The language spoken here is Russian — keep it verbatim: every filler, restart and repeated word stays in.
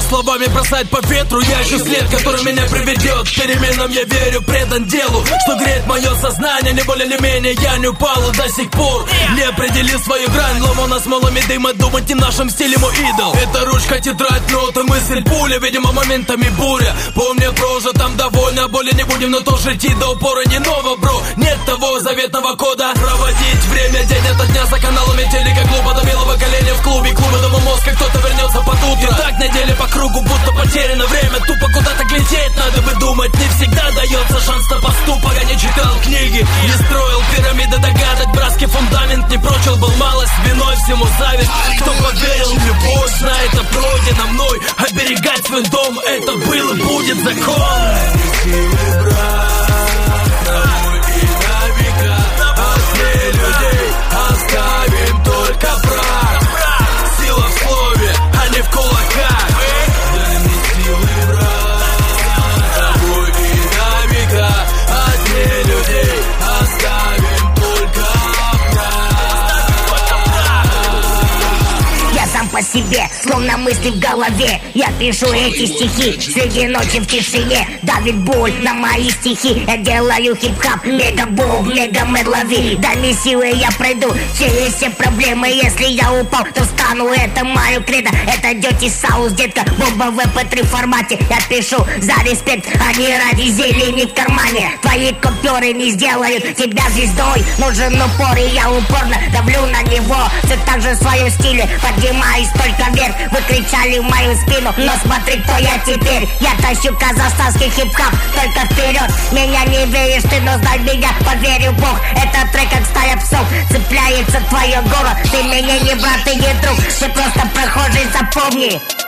словами бросать по ветру. Я ищу след, который меня приведет к переменам. Я верю, предан делу, что греет мое сознание. Не более, не менее, я не упал и до сих пор не определил свою грань. Ломано смолами дыма, думать не в нашем стиле мой идол. Это ручка, тетрадь, ноты, мысль, пуля. Видимо, моментами буря. Помню, прожитом довольно, боли не будем, но тоже идти до упора не ново, бро. Нет того заветного кода. Проводить время день ото дня за каналами телека, клуба до белого коленя в клубе. Клубы до мозга, кто-то вернется под утро. И так неделя по кругу, будто потеряно время. Тупо куда-то глядеть, надо бы думать. Не всегда дается шанс на поступок. Я не читал книги, не строил пирамиды догадок. Братский фундамент не прочил, был малость, виной всему зависть. Кто поверил в любовь, знает о пройденном мной. Оберегать свой дом, это был и будет закон. Оставим только прах. Сила в слове, а не в кулаках. Дай мне силы, брат, тобой и на века. От людей оставим только прах. Я сам по себе, словно мысли в голове. Я пишу эти стихи среди ночи в тишине. Давит боль на мои стихи. Я делаю хип-хап, мега-бог, мега-медлови. Дай силы, я пройду через все проблемы. Если я упал, то встану, это мое кредо. Это Dirty South, детка, бомба в эм пэ три формате. Я пишу за респект, а не ради зелени в кармане. Твои куперы не сделают тебя звездой. Нужен упор, и я упорно давлю на него. Все так же в своем стиле, поднимаюсь только вверх. Вы кричали в мою спину, но смотри, кто я теперь. Я тащу казахстанский хип-хап, только вперед. Меня не веришь ты, но знай меня, поверю в Бог. Это трек как стая псов, цепляется твое горло. Ты меня не брат и не друг, ты просто прохожий, запомни.